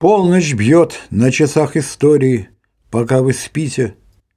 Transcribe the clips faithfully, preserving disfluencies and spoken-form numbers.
Полночь бьет на часах истории, пока вы спите.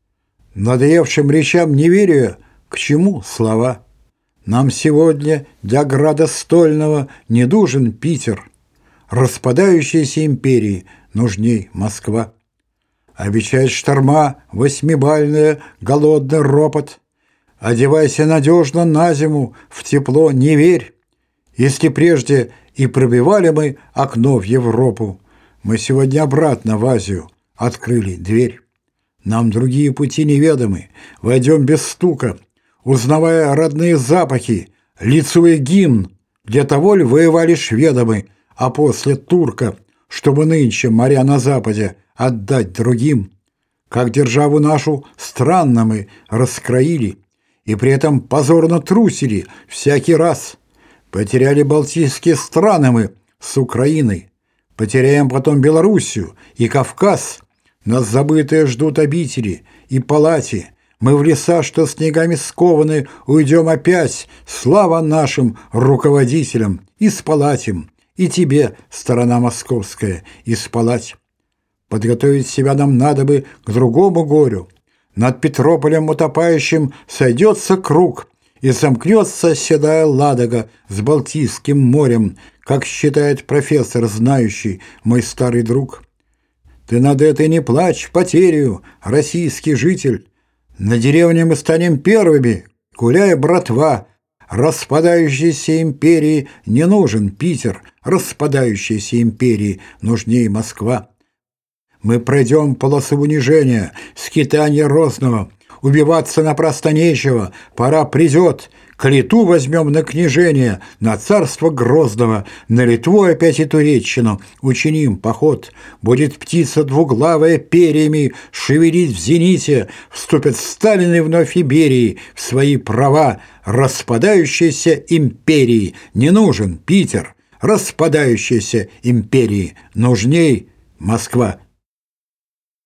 Надоевшим речам не веря, к чему слова? Нам сегодня для града стольного не нужен Питер. Распадающейся империи нужней Москва. Обещает шторма восьмибальная, голодный ропот. Одевайся надежно на зиму, в тепло не верь. Если прежде и пробивали мы окно в Европу, мы сегодня обратно в Азию открыли дверь. Нам другие пути неведомы, войдем без стука, узнавая родные запахи, лицуя гимн. Для того ли воевали шведы мы, а после турка, чтобы нынче моря на западе отдать другим? Как державу нашу странно мы раскроили, и при этом позорно трусили всякий раз. Потеряли балтийские страны мы с Украиной, потеряем потом Белоруссию и Кавказ. Нас забытые ждут обители и палати. Мы в леса, что снегами скованы, уйдем опять. Слава нашим руководителям и спалать им, и тебе, сторона московская, и спалать. Подготовить себя нам надо бы к другому горю. Над Петрополем утопающим сойдется круг, и замкнется седая Ладога с Балтийским морем, как считает профессор, знающий, мой старый друг. Ты над этой не плачь, потерю, российский житель. На деревне мы станем первыми, гуляя, братва. Распадающейся империи не нужен Питер, распадающейся империи нужнее Москва. Мы пройдем полосу унижения, скитания розного. Убиваться напрасно нечего, пора придет. К Литву возьмем на княжение, на царство Грозного, на Литву опять и Туреччину учиним поход. Будет птица двуглавая перьями шевелить в зените, вступят Сталины вновь Иберии в свои права. Распадающейся империи не нужен Питер, распадающейся империи нужней Москва.